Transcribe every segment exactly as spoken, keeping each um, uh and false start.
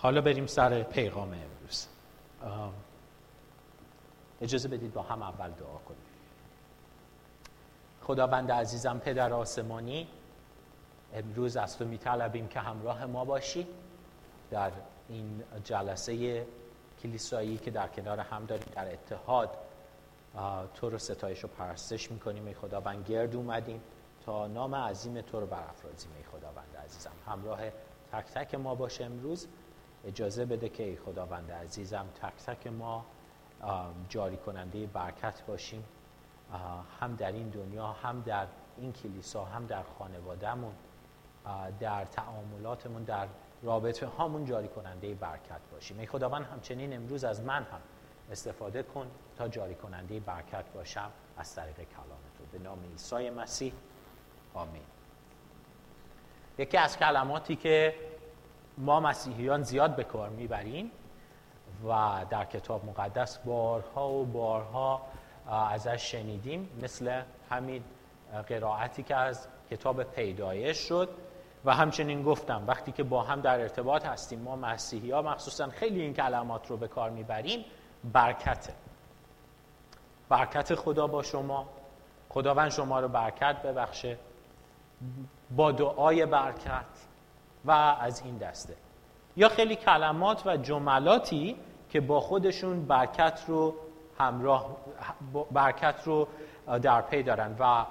حالا بریم سر پیغام امروز. اجازه بدید با هم اول دعا کنیم. خداوند عزیزم، پدر آسمانی، امروز از تو می‌طلبیم که همراه ما باشی در این جلسه کلیسایی که در کنار هم داریم در اتحاد تو رو ستایش و پرستش می‌کنیم. ای خداوند گرد اومدیم تا نام عظیم تو رو برافرازیم. ای خداوند عزیزم همراه تک تک ما باشه. امروز اجازه بده که ای خداوند عزیزم تک تک ما جاری کننده برکت باشیم، هم در این دنیا، هم در این کلیسا، هم در خانوادهمون، در تعاملاتمون، در رابطه هامون جاری کننده برکت باشیم. ای خداوند همچنین امروز از من هم استفاده کن تا جاری کننده برکت باشم از طریق کلام تو. به نام عیسی مسیح آمین. یکی از کلماتی که ما مسیحیان زیاد به کار میبریم و در کتاب مقدس بارها و بارها ازش شنیدیم، مثل همین قرائتی که از کتاب پیدایش شد و همچنین گفتم وقتی که با هم در ارتباط هستیم ما مسیحی‌ها مخصوصا خیلی این کلمات رو به کار میبریم. برکته. برکت خدا با شما، خداوند شما رو برکت ببخشه، با دعای برکت و از این دسته. یا خیلی کلمات و جملاتی که با خودشون برکت رو همراه برکت رو در پی دارن و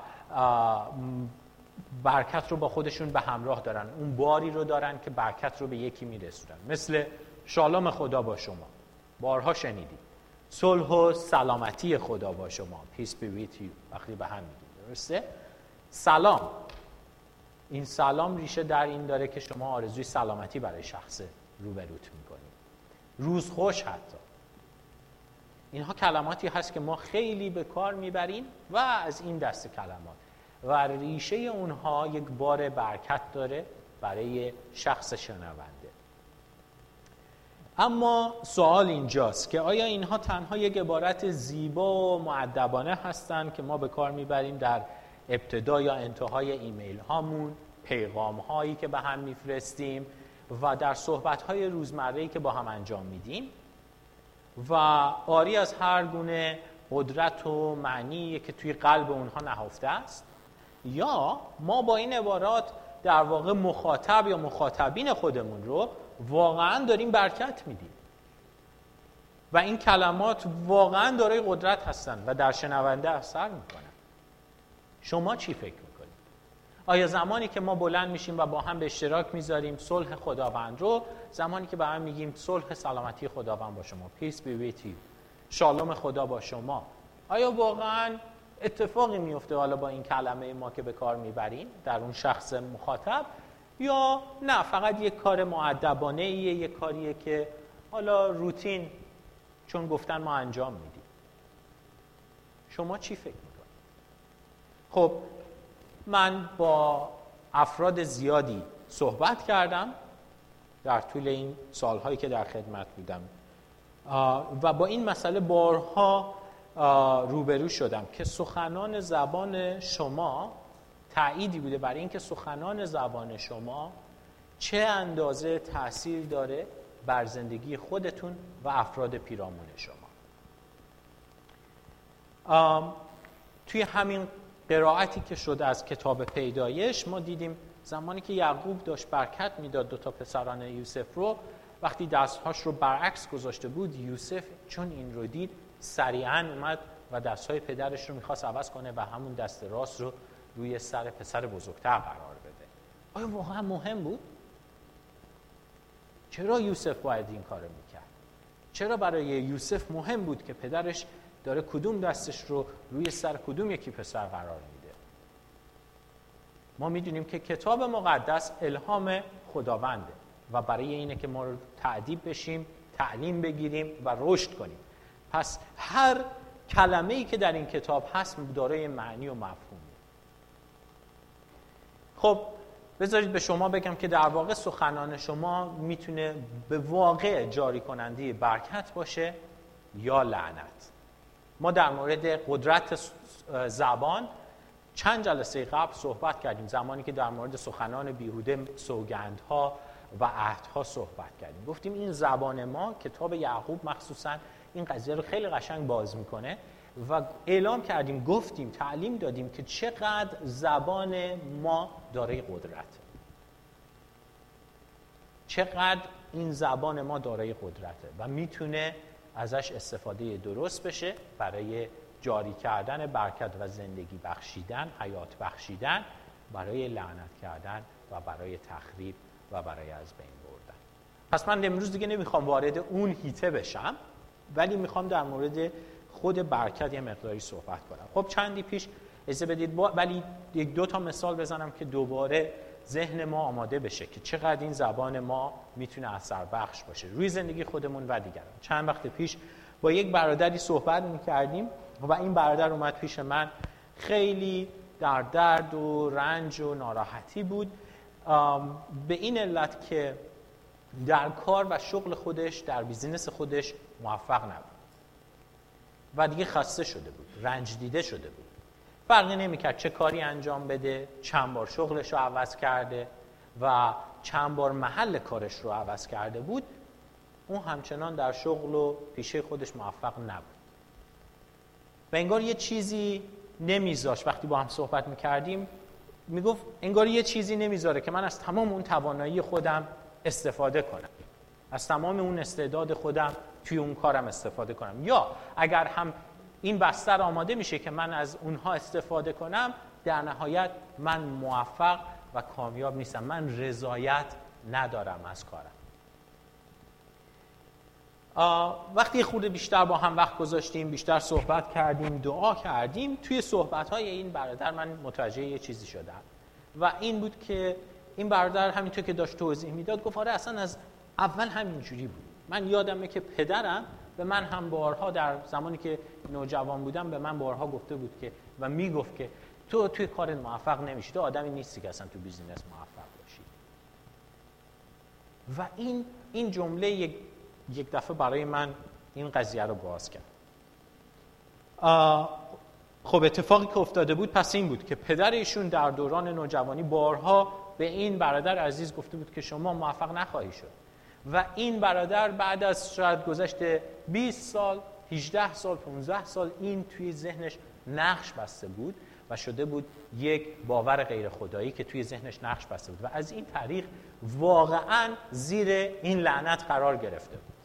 برکت رو با خودشون به همراه دارن، اون باری رو دارن که برکت رو به یکی میرسونن. مثل شالوم خدا با شما، بارها شنیدید. صلح و سلامتی خدا با شما، peace be with you، وقتی به هم میگید. درسته؟ سلام، این سلام ریشه در این داره که شما آرزوی سلامتی برای شخص روبروت میکنید. روز خوش حتی. اینها کلماتی هست که ما خیلی به کار میبریم و از این دسته کلمات و ریشه اونها یک بار برکت داره برای شخص شنونده. اما سوال اینجاست که آیا اینها تنها یک عبارت زیبا و مؤدبانه هستند که ما به کار میبریم در ابتدا یا انتهای ایمیل هامون، پیغام هایی که به هم میفرستیم و در صحبت های روزمره‌ای که با هم انجام میدیم و آری از هر گونه قدرت و معنی که توی قلب اونها نهفته است، یا ما با این عبارات در واقع مخاطب یا مخاطبین خودمون رو واقعا داریم برکت میدیم و این کلمات واقعا دارای قدرت هستن و در شنونده اثر میکنن. شما چی فکر میکنید؟ آیا زمانی که ما بلند میشیم و با هم به اشتراک میذاریم صلح خداوند رو، زمانی که با هم میگیم صلح سلامتی خداوند با شما، peace be with you، شالوم خدا با شما، آیا واقعا اتفاقی میفته حالا با این کلمه ما که به کار میبریم در اون شخص مخاطب، یا نه فقط یک کار مؤدبانه ایه، یک کاریه که حالا روتین چون گفتن ما انجام میدیم؟ شما چی فکر میکنید؟ خب من با افراد زیادی صحبت کردم در طول این سالهایی که در خدمت بودم و با این مسئله بارها روبرو شدم که سخنان زبان شما تأییدی بوده برای اینکه سخنان زبان شما چه اندازه تأثیر داره بر زندگی خودتون و افراد پیرامون شما. توی همین قرائتی که شد از کتاب پیدایش ما دیدیم زمانی که یعقوب داشت برکت میداد دو تا پسران یوسف رو، وقتی دستهاش رو برعکس گذاشته بود، یوسف چون این رو دید سریعاً اومد و دستهای پدرش رو میخواست عوض کنه و همون دست راست رو روی سر پسر بزرگتر قرار بده. آیا واقعا مهم بود؟ چرا یوسف باید این کارو میکرد؟ چرا برای یوسف مهم بود که پدرش داره کدوم دستش رو روی سر کدوم یکی پسر قرار میده؟ ما میدونیم که کتاب مقدس الهام خداونده و برای اینه که ما رو تأدیب بشیم، تعلیم بگیریم و رشد کنیم. پس هر کلمه‌ای که در این کتاب هست دارای معنی و مفهومه. خب بذارید به شما بگم که در واقع سخنان شما میتونه به واقع جاری کننده برکت باشه یا لعنت. ما در مورد قدرت زبان چند جلسه قبل صحبت کردیم، زمانی که در مورد سخنان بیهوده، سوگندها و عهدها صحبت کردیم. گفتیم این زبان ما، کتاب یعقوب مخصوصا این قضیه رو خیلی قشنگ باز میکنه و اعلام کردیم، گفتیم، تعلیم دادیم که چقدر زبان ما دارای قدرته. چقدر این زبان ما دارای قدرته و میتونه ازش استفاده درست بشه برای جاری کردن برکت و زندگی بخشیدن، حیات بخشیدن، برای لعنت کردن و برای تخریب و برای از بین بردن. پس من امروز دیگه نمیخوام وارد اون هیته بشم، ولی میخوام در مورد خود برکت یه مقداری صحبت کنم. خب چندی پیش اجازه بدید با... ولی یک دو تا مثال بزنم که دوباره ذهن ما آماده بشه که چقدر این زبان ما میتونه اثر بخش باشه روی زندگی خودمون و دیگران. چند وقت پیش با یک برادری صحبت میکردیم و این برادر اومد پیش من، خیلی در درد و رنج و ناراحتی بود، به این علت که در کار و شغل خودش، در بیزینس خودش موفق نبود و دیگه خسته شده بود، رنج دیده شده بود. فرقی نمی‌کرد چه کاری انجام بده، چند بار شغلش رو عوض کرده و چند بار محل کارش رو عوض کرده بود، اون همچنان در شغل و پیشه خودش موفق نبود. و انگار یه چیزی نمیذاش. وقتی با هم صحبت میکردیم میگفت انگار یه چیزی نمیذاره که من از تمام اون توانایی خودم استفاده کنم، از تمام اون استعداد خودم توی اون کارم استفاده کنم، یا اگر هم این بستر آماده میشه که من از اونها استفاده کنم، در نهایت من موفق و کامیاب نیستم، من رضایت ندارم از کارم. وقتی خورده بیشتر با هم وقت گذاشتیم، بیشتر صحبت کردیم، دعا کردیم، توی صحبت‌های این برادر من متوجه یه چیزی شدم و این بود که این برادر همینطور که داشت توضیح میداد گفت آره اصلا از اول همینجوری بود. من یادمه که پدرم به من هم بارها در زمانی که نوجوان بودم به من بارها گفته بود که و میگفت که تو توی کارت موفق نمیشی، تو آدمی نیستی که اصلا تو بیزینس موفق باشی. و این این جمله یک یک دفعه برای من این قضیه رو باز کرد. خب اتفاقی که افتاده بود پس این بود که پدر ایشون در دوران نوجوانی بارها به این برادر عزیز گفته بود که شما موفق نخواهی شد و این برادر بعد از شاید گذشت بیست سال، هجده سال، پانزده سال این توی ذهنش نقش بسته بود و شده بود یک باور غیر خدایی که توی ذهنش نقش بسته بود و از این طریق واقعاً زیر این لعنت قرار گرفته بود.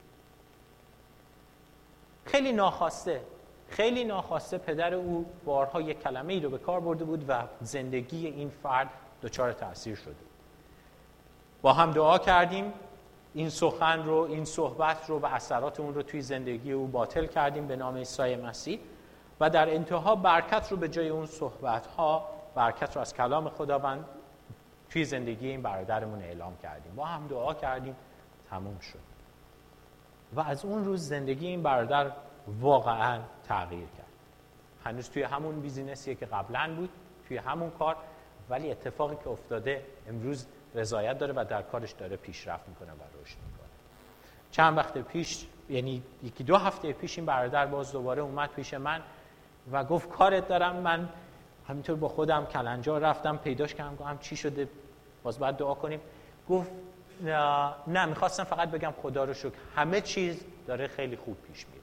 خیلی ناخواسته خیلی ناخواسته پدر او بارها یک کلمه ای رو به کار برده بود و زندگی این فرد دچار تأثیر شده. با هم دعا کردیم، این سخن رو، این صحبت رو و اثرات اون رو توی زندگی او باطل کردیم به نام عیسی مسیح و در انتها برکت رو به جای اون صحبت‌ها، برکت رو از کلام خداوند توی زندگی این برادرمون اعلام کردیم. با هم دعا کردیم، تموم شد. و از اون روز زندگی این برادر واقعا تغییر کرد. هنوز توی همون بیزینسیه که قبلا بود، توی همون کار، ولی اتفاقی که افتاده امروز رضایت داره و در کارش داره پیشرفت میکنه و رشد میکنه. چند وقت پیش، یعنی یکی دو هفته پیش، این برادر باز دوباره اومد پیش من و گفت کارت دارم. من همینطور با خودم کلنجار رفتم پیداش کردم، گفتم چی شده؟ باز باید دعا کنیم. گفت نه، میخواستم فقط بگم خدا رو شکر همه چیز داره خیلی خوب پیش میره.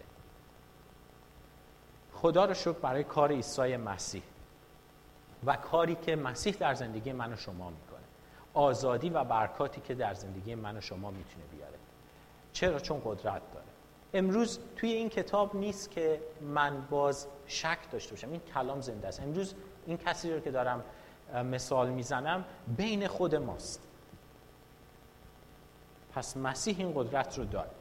خدا رو شکر برای کار عیسی مسیح و کاری که مسیح در زندگی من و شما میکنه، آزادی و برکاتی که در زندگی من و شما میتونه بیاره. چرا؟ چون قدرت داره. امروز توی این کتاب نیست که من باز شک داشته باشم، این کلام زنده است. امروز این کسی رو که دارم مثال میزنم بین خود ماست. پس مسیح این قدرت رو داره.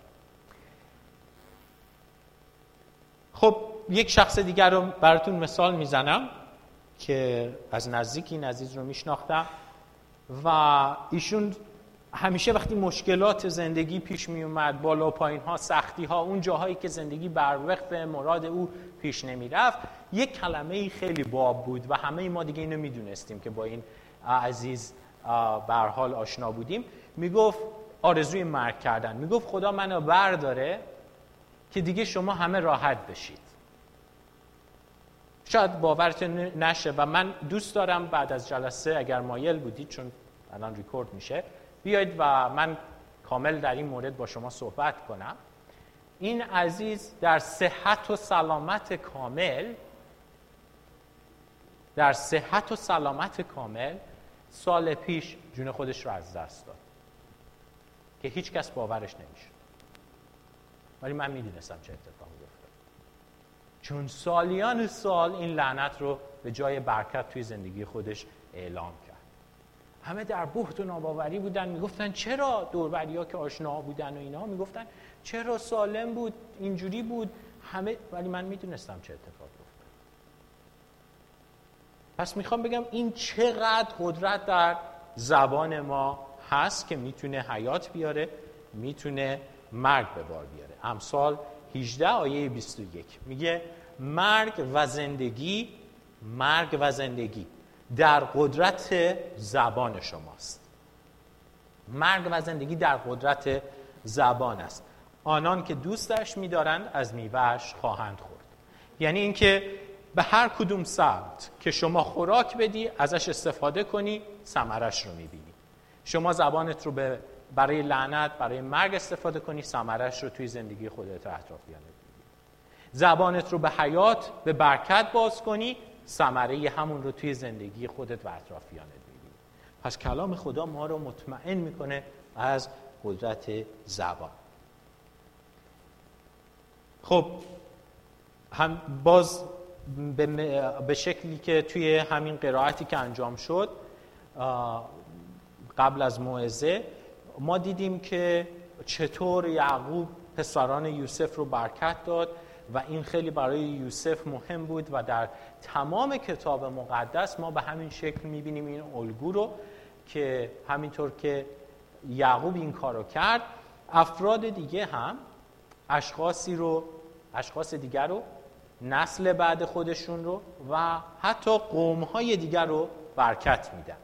خب یک شخص دیگر رو براتون مثال میزنم که از نزدیک این عزیز رو میشناختم و ایشون همیشه وقتی مشکلات زندگی پیش می اومد، بالا و پایین ها، سختی ها، اون جاهایی که زندگی بر وفق مراد او پیش نمی رفت، یک کلمه خیلی باب بود و همه ما دیگه اینو میدونستیم که با این عزیز به هر حال آشنا بودیم. میگفت آرزوی مرگ کردن، میگفت خدا منو برداره که دیگه شما همه راحت بشید. شاید باورتون نشه و من دوست دارم بعد از جلسه اگر مایل بودید، چون الان ریکورد میشه، بیایید و من کامل در این مورد با شما صحبت کنم. این عزیز در صحت و سلامت کامل در صحت و سلامت کامل سال پیش جون خودش رو از دست داد که هیچ کس باورش نمیشه، ولی من میدونستم چه اتفاقی افتاد، چون سالیان سال این لعنت رو به جای برکت توی زندگی خودش اعلام کرد. همه در بهت و ناباوری بودن، میگفتن چرا؟ دوربریا که آشنا بودن و اینا میگفتن چرا سالم بود، اینجوری بود همه، ولی من میدونستم چه اتفاقی افتاد. پس میخوام بگم این چقدر قدرت در زبان ما هست که میتونه حیات بیاره، میتونه مرگ به بار بیاره. امثال هجده آیه بیست و یک میگه مرگ و زندگی مرگ و زندگی در قدرت زبان شماست. مرگ و زندگی در قدرت زبان است. آنان که دوستش می‌دارند از میوه‌اش خواهند خورد. یعنی اینکه به هر کدوم سمت که شما خوراک بدی، ازش استفاده کنی، ثمرش رو می‌بینی. شما زبانت رو به برای لعنت، برای مرگ استفاده کنی، ثمرش رو توی زندگی خودت و اطرافیانت می‌بینی. زبانت رو به حیات، به برکت باز کنی، ثمره همون رو توی زندگی خودت و اطرافیانت می‌بینی. پس کلام خدا ما رو مطمئن می‌کنه از قدرت زبان. خب هم باز به شکلی که توی همین قرائتی که انجام شد قبل از موعظه ما دیدیم که چطور یعقوب پسران یوسف رو برکت داد و این خیلی برای یوسف مهم بود و در تمام کتاب مقدس ما به همین شکل می‌بینیم این الگو رو که همینطور که یعقوب این کارو کرد، افراد دیگه هم اشخاصی رو اشخاص دیگر رو، نسل بعد خودشون رو و حتی قوم‌های دیگر رو برکت میدن.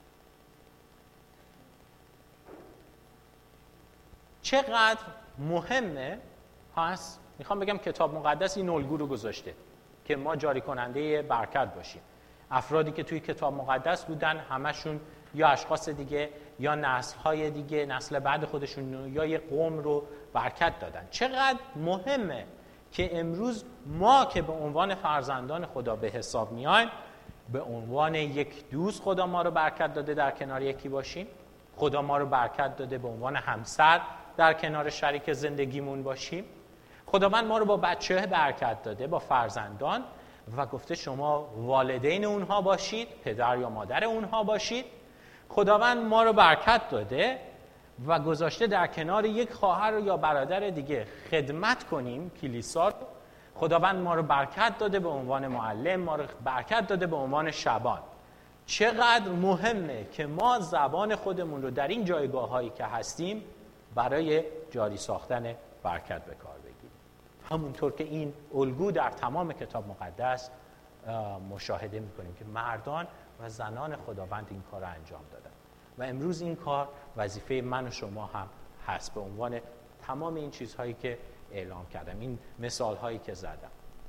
چقدر مهمه؟ پس میخوام بگم کتاب مقدس این الگو رو گذاشته که ما جاری کننده برکت باشیم. افرادی که توی کتاب مقدس بودن همشون یا اشخاص دیگه یا نسل‌های دیگه، نسل بعد خودشون یا یک قوم رو برکت دادن. چقدر مهمه که امروز ما که به عنوان فرزندان خدا به حساب میایم، به عنوان یک دوست خدا ما رو برکت داده در کنار یکی باشیم. خدا ما رو برکت داده به عنوان همسر در کنار شریک زندگیمون باشیم. خداوند ما رو با بچه برکت داده، با فرزندان، و گفته شما والدین اونها باشید، پدر یا مادر اونها باشید. خداوند ما رو برکت داده و گذاشته در کنار یک خواهر یا برادر دیگه خدمت کنیم کلیسا رو. خداوند ما رو برکت داده به عنوان معلم، ما رو برکت داده به عنوان شبان. چقدر مهمه که ما زبان خودمون رو در این جایگاه هایی که هستیم برای جاری ساختن برکت به کار بگیریم. همونطور که این الگو در تمام کتاب مقدس مشاهده میکنیم که مردان و زنان خداوند این کار رو انجام دادن و امروز این کار وظیفه من و شما هم هست به عنوان تمام این چیزهایی که اعلام کردم، این مثالهایی که زدم.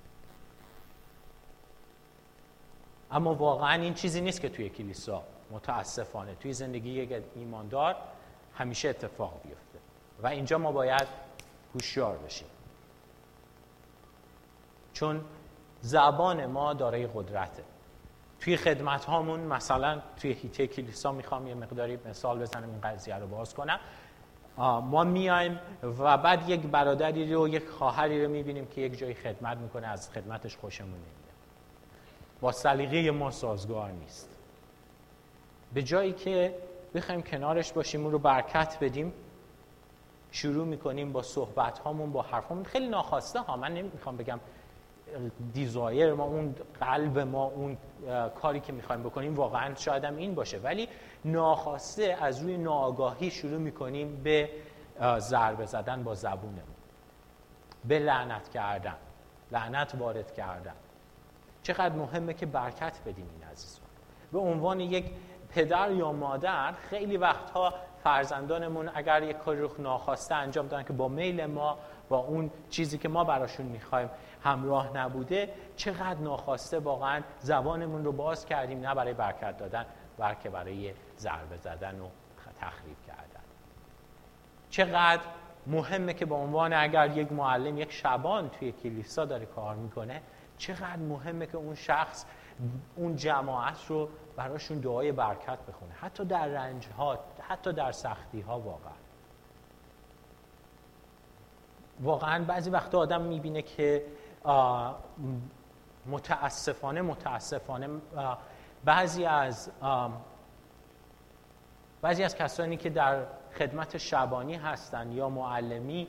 اما واقعا این چیزی نیست که توی کلیسا متاسفانه توی زندگی یک ایماندار همیشه اتفاق بیفته و اینجا ما باید هوشیار بشیم، چون زبان ما دارای قدرته. توی خدمت هامون مثلا توی هیته کلیسا میخوام یه مقداری مثال بزنم این قضیه رو باز کنم. ما میایم و بعد یک برادری رو، یک خواهری رو میبینیم که یک جایی خدمت میکنه، از خدمتش خوشمون نمیاد، با سلیقه ما سازگار نیست. به جایی که بخوایم کنارش باشیم، اون رو برکت بدیم، شروع میکنیم با صحبت هامون، با حرفامون، خیلی ناخواسته ها، من نمیخوام بگم دیزایر ما، اون قلب ما، اون کاری که میخوایم بکنیم واقعا شاید هم این باشه، ولی ناخواسته از روی ناآگاهی شروع میکنیم به ضربه زدن با زبونمون، به لعنت کردن، لعنت وارد کردن. چقدر مهمه که برکت بدیم این عزیزان. به عنوان یک پدر یا مادر خیلی وقتها فرزندانمون اگر یک کاری رو ناخواسته انجام دادن که با میل ما، با اون چیزی که ما براشون میخوایم همراه نبوده، چقدر ناخواسته واقعا زبانمون رو باز کردیم، نه برای برکت دادن بلکه برای ضربه زدن و تخریب کردن. چقدر مهمه که به عنوان اگر یک معلم یک شبان توی کلیسا داره کار میکنه، چقدر مهمه که اون شخص اون جماعت رو براشون دعای برکت بخونه، حتی در رنج ها، حتی در سختی ها. واقعا واقعا بعضی وقتا آدم میبینه که متاسفانه متاسفانه بعضی از بعضی از کسانی که در خدمت شبانی هستن یا معلمی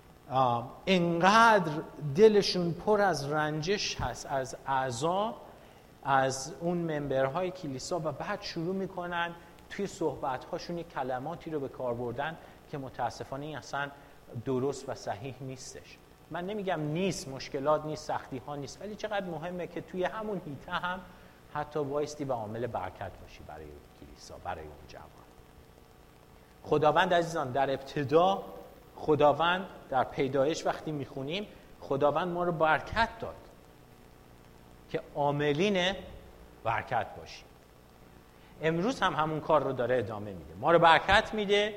انقدر دلشون پر از رنجش هست از اعضا، از اون ممبرهای کلیسا، و بعد شروع میکنن توی صحبت‌هاشون یک کلماتی رو به کار بردن که متاسفانه این اصلا درست و صحیح نیستش. من نمیگم نیست، مشکلات نیست، سختی ها نیست، ولی چقدر مهمه که توی همون هیته هم حتی وایستی و عامل برکت باشی برای کلیسا، برای اون جماعت. خداوند عزیزان، در ابتدا خداوند در پیدایش وقتی میخونیم خداوند ما رو برکت داد که عاملین برکت باشیم. امروز هم همون کار رو داره ادامه میده، ما رو برکت میده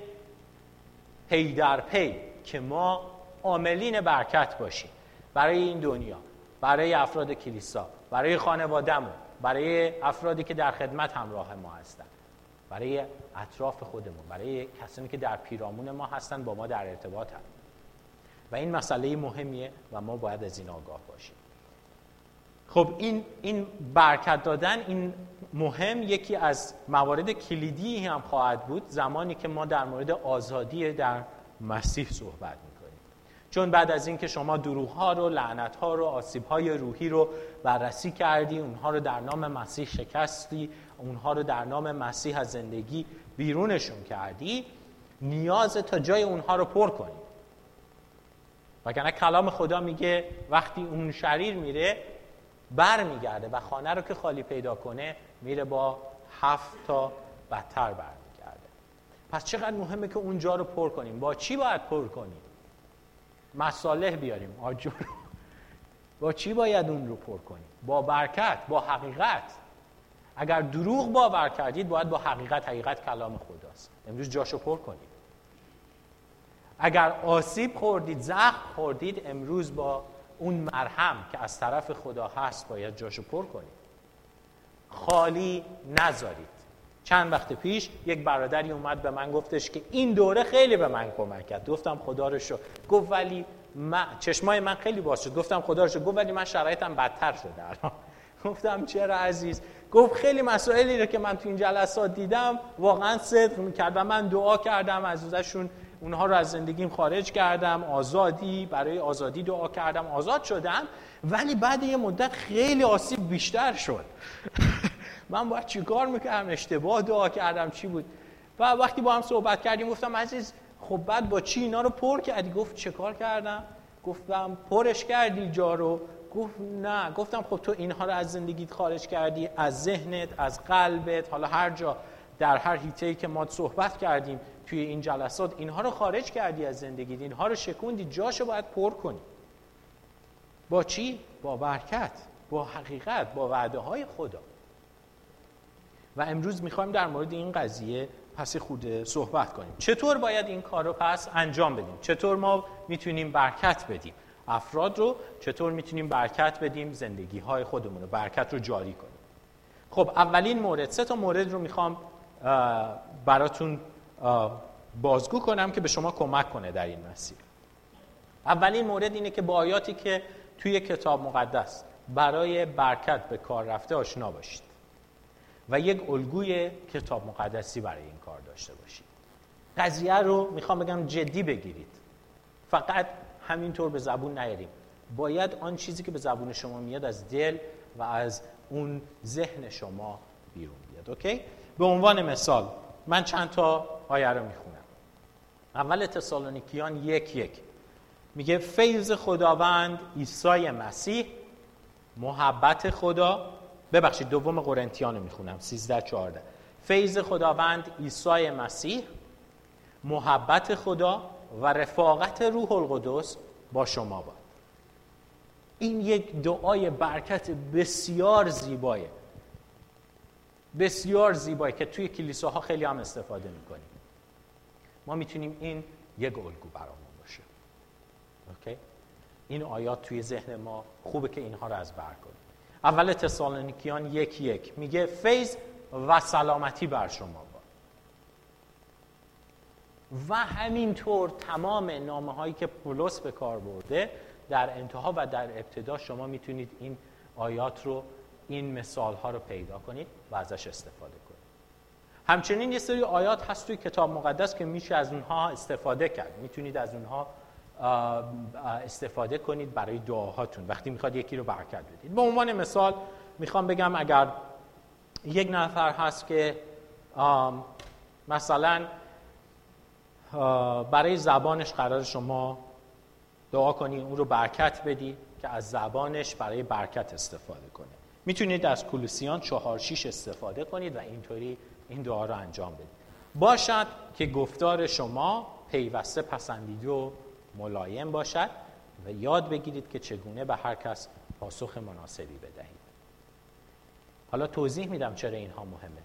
پی در پی که ما عاملین برکت باشیم برای این دنیا، برای افراد کلیسا، برای خانواده‌مون، برای افرادی که در خدمت همراه ما هستن، برای اطراف خودمون، برای کسانی که در پیرامون ما هستن، با ما در ارتباط هستن. و این مسئله مهمیه و ما باید از این آگاه باشیم. خب این این برکت دادن، این مهم، یکی از موارد کلیدی هم خواهد بود زمانی که ما در مورد آزادی در مسیح صحبت میکنیم. چون بعد از این که شما دروغ‌ها رو، لعنت‌ها رو، آسیب‌های روحی رو بررسی کردی، اونها رو در نام مسیح شکستی، اونها رو در نام مسیح از زندگی بیرونشون کردی، نیاز تا جای اونها رو پر کنی. وگرنه کلام خدا میگه وقتی اون شریر میره بر میگرده و خانه رو که خالی پیدا کنه میره با هفت تا بدتر برمیگرده. پس چقدر مهمه که اونجا رو پر کنیم. با چی باید پر کنیم؟ مصالح بیاریم، آجر رو. با چی باید اون رو پر کنیم؟ با برکت، با حقیقت. اگر دروغ باور کردید باید با حقیقت، حقیقت کلام خداست. امروز جاشو پر کنید. اگر آسیب خوردید، زخم خوردید، امروز با اون مرهم که از طرف خدا هست باید جاشو پر کنید. خالی نذارید. چند وقت پیش یک برادری اومد به من گفتش که این دوره خیلی به من کمک کرد. گفتم خدا رو شکر. گفت ولی من چشمای من خیلی باز شد. گفتم خدا رو شکر. گفت ولی من شرایطم بدتر شده الان. گفتم چرا عزیز؟ گفت خیلی مسائلی رو که من تو این جلسات دیدم واقعا صدق می‌کرد و من دعا کردم عزیزشون، اونها رو از زندگیم خارج کردم، آزادی، برای آزادی دعا کردم، آزاد شدم، ولی بعد یه مدت خیلی آسیب بیشتر شد. من باید چی کار میکردم؟ اشتباه دعا کردم، چی بود؟ و وقتی با هم صحبت کردیم گفتم عزیز خب بعد با چی اینا رو پر کردی؟ گفت چه کار کردم؟ گفتم پرش کردی جا رو. گفت نه. گفتم خب تو اینها رو از زندگیت خارج کردی، از ذهنت، از قلبت، حالا هر جا در هر حیطه‌ای که ما صحبت کردیم توی این جلسات اینها رو خارج کردی از زندگیت، اینها رو شکوندی، جاشو باید پر کنی. با چی؟ با برکت، با حقیقت، با وعده های خدا. و امروز میخوایم در مورد این قضیه پس خود صحبت کنیم. چطور باید این کار رو پس انجام بدیم؟ چطور ما میتونیم برکت بدیم افراد رو؟ چطور میتونیم برکت بدیم زندگی های خودمون رو، برکت رو جاری کنیم؟ خب اولین مورد، سه تا مورد رو میخوام براتون بازگو کنم که به شما کمک کنه در این مسیر. اولین مورد اینه که با آیاتی که توی کتاب مقدس برای برکت به کار رفته آشنا باشید و یک الگوی کتاب مقدسی برای این کار داشته باشید. قضیه رو میخوام بگم جدی بگیرید. فقط همینطور به زبون نیاریم. باید آن چیزی که به زبون شما میاد از دل و از اون ذهن شما بیرون بیاد. اوکی؟ به عنوان مثال من چند تا آیه رو میخونم. اول تسالونیکیان یک یک میگه فیض خداوند عیسی مسیح، محبت خدا، ببخشید دوم قرنتیان رو میخونم سیزده چهارده. فیض خداوند عیسی مسیح، محبت خدا و رفاقت روح القدس با شما باد. این یک دعای برکت بسیار زیبایه، بسیار زیبایی که توی کلیساها خیلی هم استفاده میکنیم. ما میتونیم این یک الگو برامون باشه. اوکی؟ این آیات توی ذهن ما خوبه که اینها رو از بر کنیم. اول تسالونیکیان یک یک میگه فیض و سلامتی بر شما باد. و همینطور تمام نامه هایی که پولس به کار برده در انتها و در ابتدا شما میتونید این آیات رو، این مثال ها رو پیدا کنید و ازش استفاده کنید. همچنین یه سری آیات هست توی کتاب مقدس که میشه از اونها استفاده کرد. میتونید از اونها استفاده کنید برای دعاهاتون وقتی میخواد یکی رو برکت بدید. به عنوان مثال میخوام بگم اگر یک نفر هست که مثلا برای زبانش قرار شما دعا کنید، اون رو برکت بدید که از زبانش برای برکت استفاده کنه، میتونید از کولوسیان چهار شیش استفاده کنید و اینطوری این دعا رو انجام بدید. باشد که گفتار شما پیوسته پسندیده و ملایم باشد و یاد بگیرید که چگونه به هر کس پاسخ مناسبی بدهید. حالا توضیح میدم چرا اینها مهمه.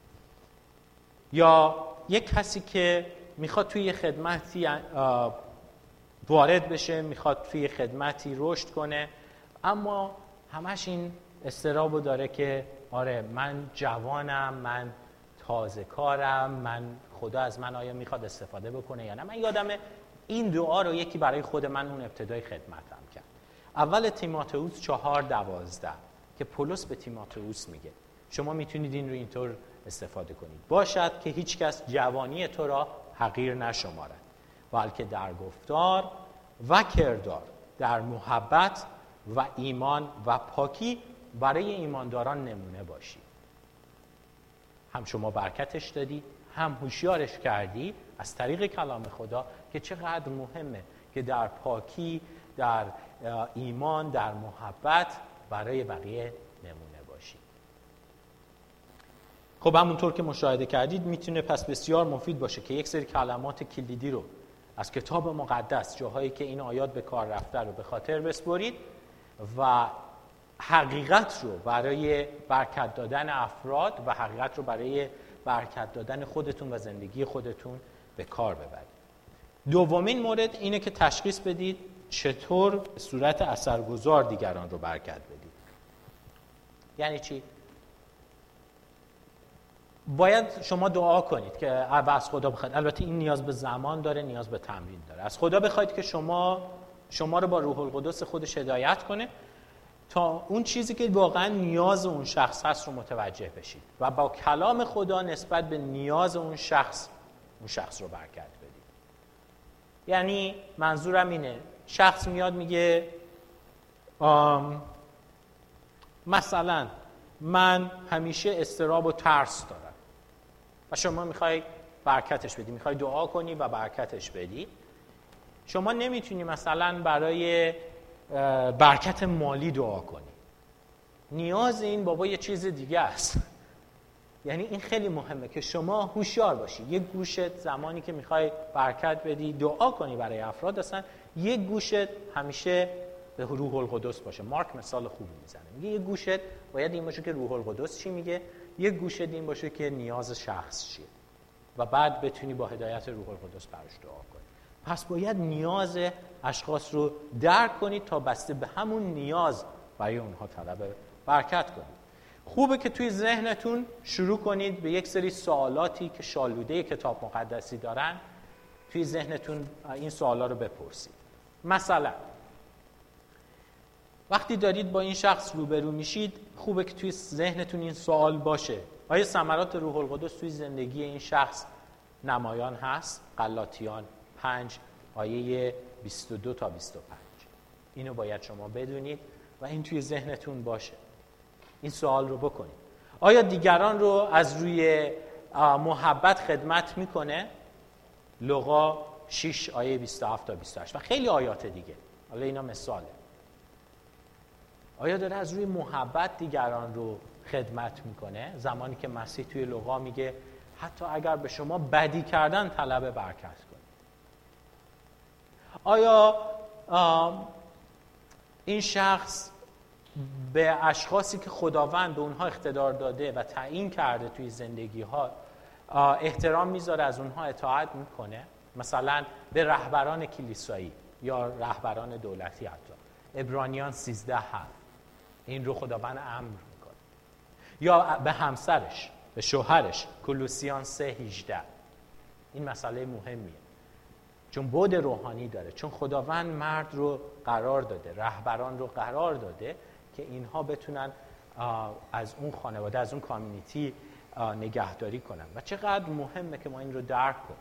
یا یک کسی که میخواد توی خدمتی وارد بشه، میخواد توی خدمتی رشد کنه، اما همش این استرابو داره که آره من جوانم، من تازه کارم، من خدا از من آیا میخواد استفاده بکنه یا نه. من یادم این دعا رو یکی برای خود من اون ابتدای خدمتم کرد. اول تیموتائوس چهار دوازده که پولس به تیموتائوس میگه شما میتونید این رو اینطور استفاده کنید. باشد که هیچ کس جوانی تو را حقیر نشمارد، بلکه در گفتار و کردار، در محبت و ایمان و پاکی برای ایمانداران نمونه باشی. هم شما برکتش دادی، هم هوشیارش کردی از طریق کلام خدا که چقدر مهمه که در پاکی، در ایمان، در محبت برای بقیه نمونه باشی. خب همونطور که مشاهده کردید میتونه پس بسیار مفید باشه که یک سری کلمات کلیدی رو از کتاب مقدس، جاهایی که این آیات به کار رفته رو به خاطر بسپرید و حقیقت رو برای برکت دادن افراد و حقیقت رو برای برکت دادن خودتون و زندگی خودتون به کار ببرید. دومین مورد اینه که تشخیص بدید چطور به صورت اثرگذار دیگران رو برکت بدید. یعنی چی؟ باید شما دعا کنید که از خدا بخواید. البته این نیاز به زمان داره، نیاز به تمرین داره. از خدا بخواید که شما شما رو با روح القدس خودش هدایت کنه تا اون چیزی که واقعا نیاز اون شخص هست رو متوجه بشید و با کلام خدا نسبت به نیاز اون شخص اون شخص رو برکت بدید. یعنی منظورم اینه شخص میاد میگه مثلا من همیشه اضطراب و ترس دارم و شما میخوای برکتش بدی، میخوای دعا کنی و برکتش بدی. شما نمیتونی مثلا برای برکت مالی دعا کنی. نیاز این بابا یه چیز دیگه است. یعنی این خیلی مهمه که شما هوشیار باشی. یک گوشت زمانی که میخوای برکت بدی دعا کنی برای افراد هستن، یک گوشت همیشه به روح القدس باشه. مارک مثال خوبی میزنه، میگه یک گوشت باید این باشه که روح القدس چی میگه، یک گوشت این باشه که نیاز شخص چیه و بعد بتونی با هدایت روح القدس براش دعا کنی. پس باید نیاز اشخاص رو درک کنید تا بسته به همون نیاز برای اونها طلب برکت کنید. خوبه که توی ذهنتون شروع کنید به یک سری سوالاتی که شالوده کتاب مقدسی دارن، توی ذهنتون این سوالا رو بپرسید. مثلا وقتی دارید با این شخص روبرو میشید خوبه که توی ذهنتون این سوال باشه: آیا ثمرات روح القدس توی زندگی این شخص نمایان هست؟ غلاطیان پنج آیه بیست و دو تا بیست و پنج. اینو باید شما بدونید و این توی ذهنتون باشه. این سوال رو بکنید: آیا دیگران رو از روی محبت خدمت میکنه؟ لوقا شش آیه بیست و هفت تا بیست و هشت و خیلی آیات دیگه. حالا اینا مثاله. آیا داره از روی محبت دیگران رو خدمت میکنه؟ زمانی که مسیح توی لوقا میگه حتی اگر به شما بدی کردن طلب برکت کن. آیا این شخص به اشخاصی که خداوند به اونها اقتدار داده و تعیین کرده توی زندگی ها احترام میذاره، از اونها اطاعت میکنه؟ مثلا به رهبران کلیسایی یا رهبران دولتی حتی. عبرانیان سیزده هفت این رو خداوند امر میکنه. یا به همسرش، به شوهرش، کولوسیان سه هجده. این مسئله مهمیه چون بعد روحانی داره، چون خداوند مرد رو قرار داده، رهبران رو قرار داده که اینها بتونن از اون خانواده، از اون کامیونیتی نگهداری کنن و چقدر مهمه که ما این رو درک کنیم.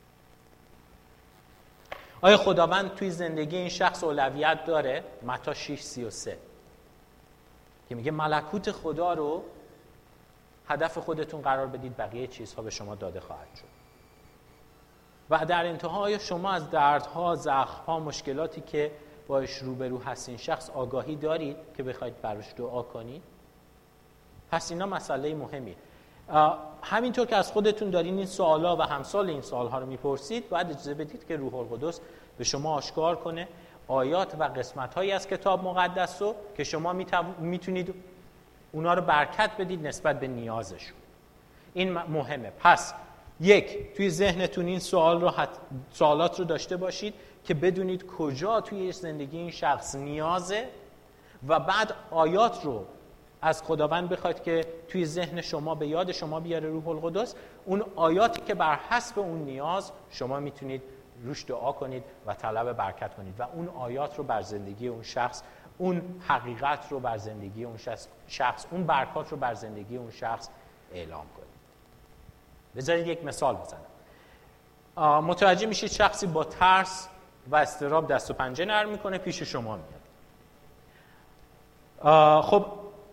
آیا خداوند توی زندگی این شخص اولویت داره؟ متی شش سی و سه که میگه ملکوت خدا رو هدف خودتون قرار بدید، بقیه چیزها به شما داده خواهد شد. و در انتها آیا شما از دردها، زخمها، مشکلاتی که باش روبرو هستین شخص آگاهی دارید که بخواید براش دعا کنید؟ پس اینا مسئله مهمیه. همینطور که از خودتون دارین این سوالا و همسال این سوالها رو میپرسید، باید اجازه بدید که روح القدس به شما آشکار کنه آیات و قسمت‌هایی از کتاب مقدس رو که شما میتونید اونا رو برکت بدید نسبت به نیازشون. این مهمه. پس یک، توی ذهنتون این سوال رو حت... سوالات رو داشته باشید که بدونید کجا توی زندگی این شخص نیازه و بعد آیات رو از خداوند بخواید که توی ذهن شما به یاد شما بیاره روح القدس. اون آیاتی که بر حسب اون نیاز شما میتونید روش دعا کنید و طلب برکت کنید و اون آیات رو بر زندگی اون شخص، اون حقیقت رو بر زندگی اون شخص، اون برکات رو بر زندگی اون شخص اعلام کنید. بذارید یک مثال بزنم. متوجه میشید شخصی با ترس و اضطراب دست و پنجه نرم میکنه، پیش شما میاد. خب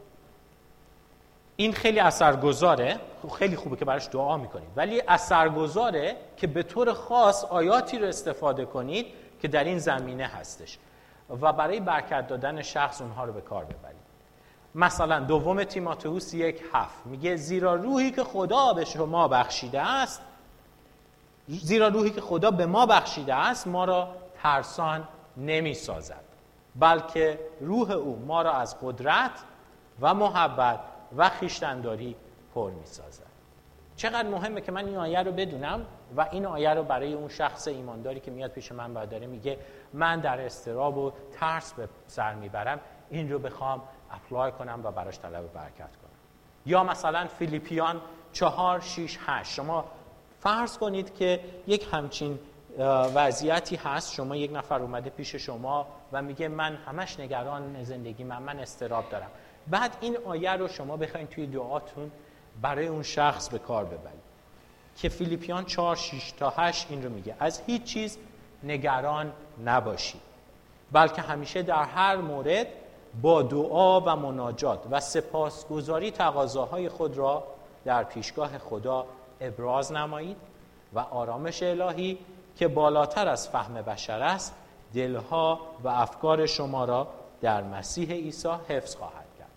این خیلی اثرگذاره، خیلی خوبه که براش دعا میکنید، ولی اثرگذاره که به طور خاص آیاتی رو استفاده کنید که در این زمینه هستش و برای برکت دادن شخص اونها رو به کار ببرید. مثلا دوم تیموتئوس یک هفت میگه زیرا روحی که خدا به شما بخشیده است زیرا روحی که خدا به ما بخشیده است ما را ترسان نمی سازد، بلکه روح او ما را از قدرت و محبت و خویشتن‌داری پر می سازد. چقدر مهمه که من این آیه رو بدونم و این آیه رو برای اون شخص ایمانداری که میاد پیش من و داره میگه من در اضطراب و ترس به سر میبرم، این رو بخوام اپلای کنم و براش طلب برکت کنم. یا مثلا فیلیپیان چهار شش هشت، شما فرض کنید که یک همچین وضعیتی هست، شما یک نفر اومده پیش شما و میگه من همش نگران زندگی من من اضطراب دارم. بعد این آیه رو شما بخواید توی دعاتون برای اون شخص به کار ببرید که فیلیپیان چهار شش تا هشت این رو میگه از هیچ چیز نگران نباشید، بلکه همیشه در هر مورد با دعا و مناجات و سپاسگزاری تقاضاهای خود را در پیشگاه خدا ابراز نمایید و آرامش الهی که بالاتر از فهم بشر است دلها و افکار شما را در مسیح عیسی حفظ خواهد کرد.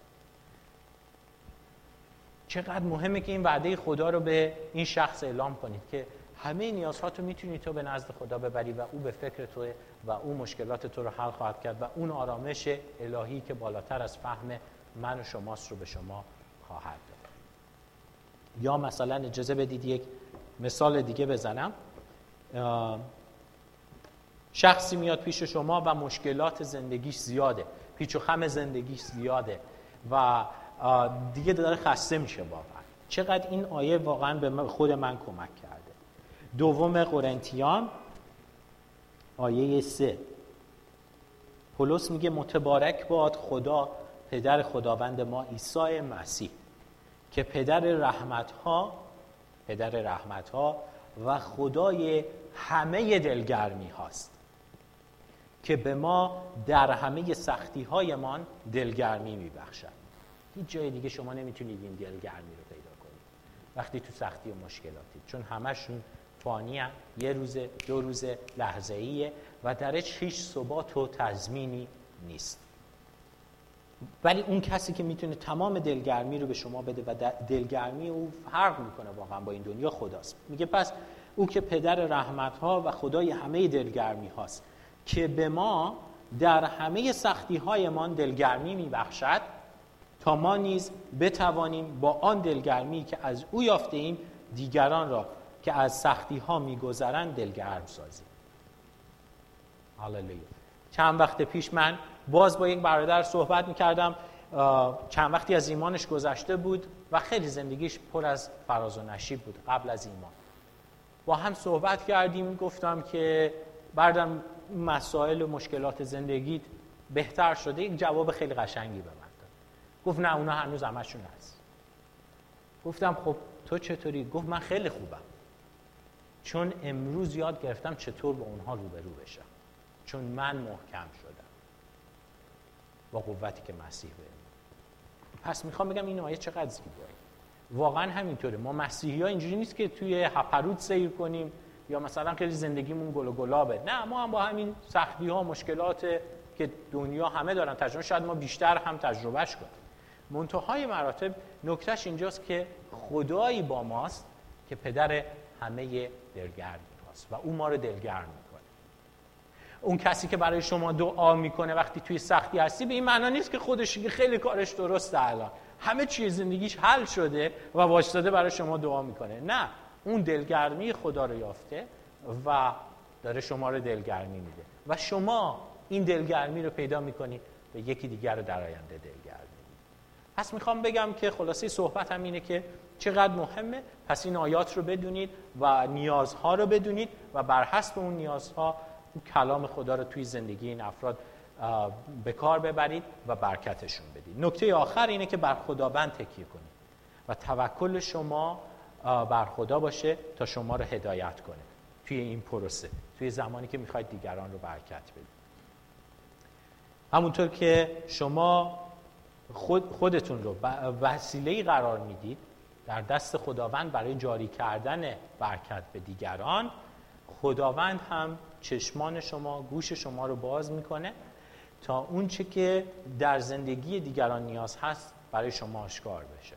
چقدر مهمه که این وعده خدا رو به این شخص اعلام کنید که همه نیازها تو میتونی تو به نزد خدا ببری و او به فکر توه و او مشکلات تو رو حل خواهد کرد و اون آرامش الهی که بالاتر از فهم من و شماست رو به شما خواهد داد. یا مثلا اجازه بدید یک مثال دیگه بزنم. شخصی میاد پیش شما و مشکلات زندگیش زیاده، پیچ و خم زندگیش زیاده و دیگه داره خسته میشه واقعا. چقدر این آیه واقعا به خود من کمک کرده. دوم قرنتیان آیه سه، پولس میگه متبارک باد خدا پدر خداوند ما عیسی مسیح که پدر رحمت‌ها پدر رحمت‌ها و خدای همه دلگرمی هاست که به ما در همه سختی‌هایمان دلگرمی میبخشد. هیچ جای دیگه شما نمیتونید این دلگرمی رو پیدا کنید وقتی تو سختی و مشکلاتید، چون همشون فانی هم. یه روزه، دو روزه، لحظه‌ایه و درش هیچ ثبات و تضمینی نیست. ولی اون کسی که میتونه تمام دلگرمی رو به شما بده و دلگرمی او فرق میکنه واقعا با این دنیا خداست. میگه پس او که پدر رحمت‌ها و خدای همه دلگرمی هاست که به ما در همه سختی‌هایمان دلگرمی میبخشد تا ما نیز بتوانیم با آن دلگرمی که از او یافته‌ایم دیگران را که از سختی ها میگذرند دلگرم سازی. هاللویا. چند وقت پیش من باز با یک برادر صحبت میکردم، چند وقتی از ایمانش گذشته بود و خیلی زندگیش پر از فراز و نشیب بود قبل از ایمان. با هم صحبت کردیم، گفتم که بردم مسائل و مشکلات زندگیت بهتر شده؟ یک جواب خیلی قشنگی به من داد. گفت نه اونا هنوز همشون هست. گفتم خب تو چطوری؟ گفت من خیلی خوبم، چون امروز یاد گرفتم چطور با اونها روبرو بشم، چون من محکم شدم با قوتی که مسیح بهم. پس میخوام بگم این آیه چقدر زیباست. واقعا همینطوره. ما مسیحی‌ها اینجوری نیست که توی هپرود سیر کنیم یا مثلا خیلی زندگیمون گل و گلابه. نه، ما هم با همین سختی‌ها، مشکلات که دنیا همه دارن تجربه، شاید ما بیشتر هم تجربهش کنیم. منتهای مراتب نکتهش اینجاست که خدایی با ماست که پدر همه دلگرمی هاست و او ما رو دلگرم میکنه. اون کسی که برای شما دعا میکنه وقتی توی سختی هستی، به این معنا نیست که خودش خیلی کارش درسته، الان همه چیز زندگیش حل شده و واشتاده برای شما دعا میکنه. نه، اون دلگرمی خدا رو یافته و داره شما رو دلگرمی میده و شما این دلگرمی رو پیدا میکنی به یکی دیگر رو در آینده دلگرمی. پس میخوام بگم که خلاصه صحبت هم اینه که چقدر مهمه پس این آیات رو بدونید و نیازها رو بدونید و بر حسب اون نیازها اون کلام خدا رو توی زندگی این افراد به کار ببرید و برکتشون بدید. نکته آخر اینه که بر خداوند تکیه کنید و توکل شما بر خدا باشه تا شما رو هدایت کنه توی این پروسه، توی زمانی که میخواید دیگران رو برکت بدید. همونطور که شما خود خودتون رو وسیله‌ای قرار میدید در دست خداوند برای جاری کردن برکت به دیگران، خداوند هم چشمان شما، گوش شما رو باز میکنه تا اون چه که در زندگی دیگران نیاز هست برای شما آشکار بشه.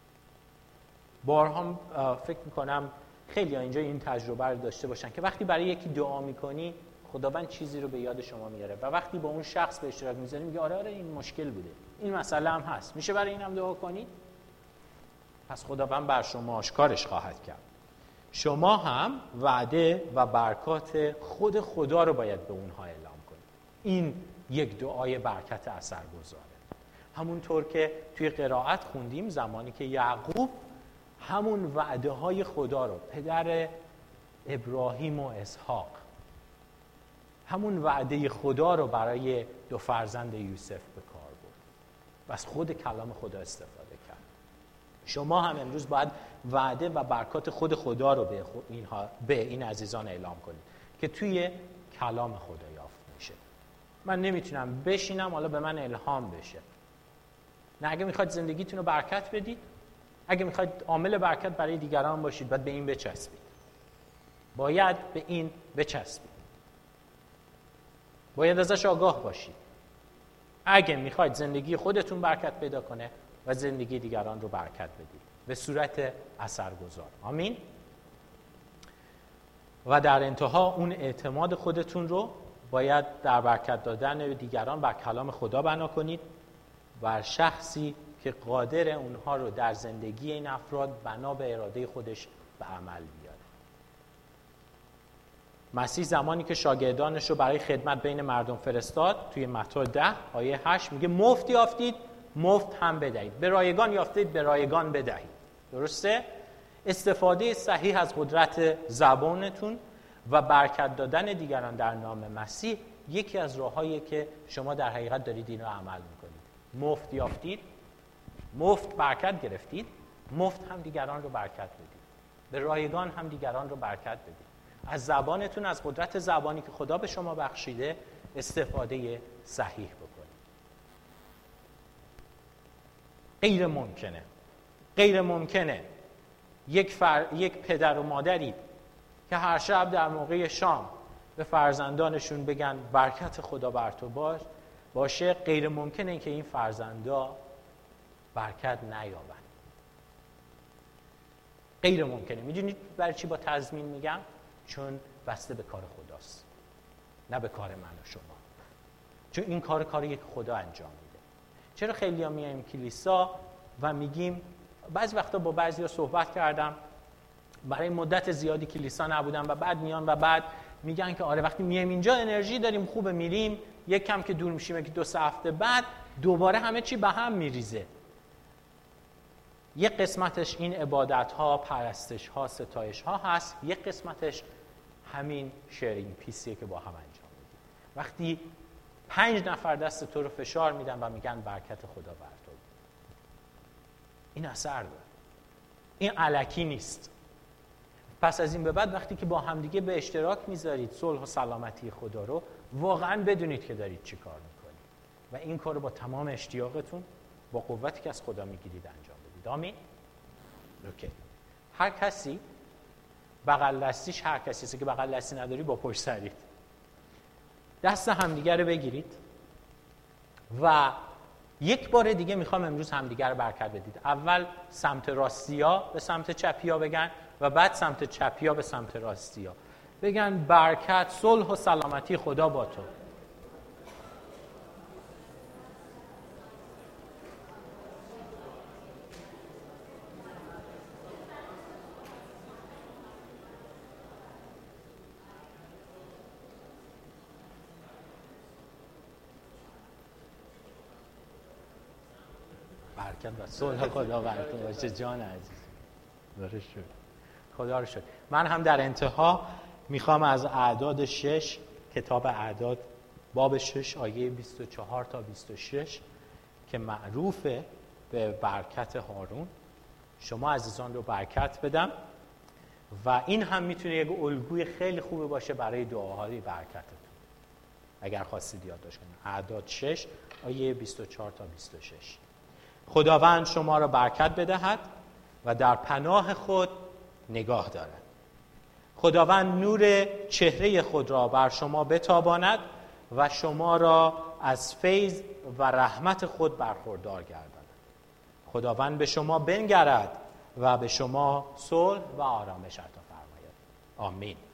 بارها فکر میکنم خیلی ها اینجا این تجربه رو داشته باشن که وقتی برای یکی دعا میکنی خداوند چیزی رو به یاد شما میاره و وقتی با اون شخص به اشتراک میذاری میگه آره آره این مشکل بوده، این مسئله هم هست، میشه برای اینم دعا کنی؟ پس خداوند بر شما آشکارش خواهد کرد. شما هم وعده و برکات خود خدا رو باید به اونها اعلام کنید. این یک دعای برکت اثرگذاره. همونطور که توی قرائت خوندیم زمانی که یعقوب همون وعده های خدا رو، پدر ابراهیم و اسحاق، همون وعده خدا رو برای دو فرزند یوسف به کار برد و از خود کلام خدا استفاده کرد. شما هم امروز باید وعده و برکات خود خدا رو به اینها به این عزیزان اعلام کنید که توی کلام خدا یافت میشه. من نمیتونم بشینم حالا به من الهام بشه. نه، اگه میخواید زندگیتون رو برکت بدید، اگه میخواید عامل برکت برای دیگران باشید، باید به این بچسبید. باید به این بچسبید. باید ازش آگاه باشید. اگه میخواید زندگی خودتون برکت پیدا کنه و زندگی دیگران رو برکت بدید به صورت اثرگذار. آمین. و در انتها اون اعتماد خودتون رو باید در برکت دادن دیگران بر کلام خدا بنا کنید، بر شخصی که قادر اونها رو در زندگی این افراد بنا به اراده خودش به عمل بیاره. مسیح زمانی که شاگردانش رو برای خدمت بین مردم فرستاد توی متی ده آیه هشت میگه مفت یافتید مفت هم بدهید، به رایگان یافتید به رایگان بدهید. درسته؟ استفاده صحیح از قدرت زبانتون و برکت دادن دیگران در نام مسیح یکی از راه‌هاییه که شما در حقیقت دارید این رو عمل میکنید. مفت یافتید، مفت برکت گرفتید، مفت هم دیگران رو برکت بدید، به رایگان هم دیگران رو برکت بدید. از زبانتون، از قدرت زبانی که خدا به شما بخشیده استفاده صحیح بکنید. غیر ممکنه غیر ممکنه یک, فر... یک پدر و مادری که هر شب در موقع شام به فرزندانشون بگن برکت خدا بر تو باش باشه، غیر ممکنه که این فرزندا برکت نیابن. غیر ممکنه. میدونید برای چی با تضمین میگم؟ چون بسته به کار خداست، نه به کار من و شما. چون این کار کاریه که خدا انجام میده. چرا خیلی‌ها میایم کلیسا و میگیم، بعضی وقتا با بعضیا صحبت کردم برای مدت زیادی کلیسا نبودن و بعد میان و بعد میگن که آره وقتی میایم اینجا انرژی داریم، خوبه، میریم یک کم که دور میشیم که دو سه هفته بعد دوباره همه چی به هم میریزه. یک قسمتش این عبادت ها، پرستش ها، ستایش ها هست، یک قسمتش همین شیرینگ پیسیه که با هم انجام میدیم. وقتی پنج نفر دست تو رو فشار میدن و میگن برکت خدا بر تو، این اثر داره، این الکی نیست. پس از این به بعد وقتی که با همدیگه به اشتراک میذارید صلح و سلامتی خدا رو، واقعا بدونید که دارید چی کار میکنید و این کار رو با تمام اشتیاقتون، با قوتی که از خدا میگیرید انجام بدید. آمین؟ اوکی. هر کسی بغل دستیش، هر کسی که بغل دستی نداری با پشت سرید، دست همدیگه رو بگیرید و یک بار دیگه میخوام امروز همدیگه رو برکت بدید. اول سمت راستیا به سمت چپیا بگن و بعد سمت چپیا به سمت راستیا بگن برکت، صلح و سلامتی خدا با تو. برکت و صلح خدا بر تو باشه جان عزیز. داره شد. خدا رو شد. من هم در انتها میخوام از اعداد شش، کتاب اعداد باب شش آیه بیست و چهار تا بیست و شش که معروفه به برکت هارون، شما عزیزان رو برکت بدم و این هم میتونه یک الگوی خیلی خوبه باشه برای دعاهای برکتتون اگر خواستید یادداشت کنید. اعداد شش آیه بیست و چهار تا بیست و شش. خداوند شما را برکت بدهد و در پناه خود نگاه دارد. خداوند نور چهره خود را بر شما بتاباند و شما را از فیض و رحمت خود برخوردار گرداند. خداوند به شما بنگرد و به شما صلح و آرامش عطا فرماید. آمین.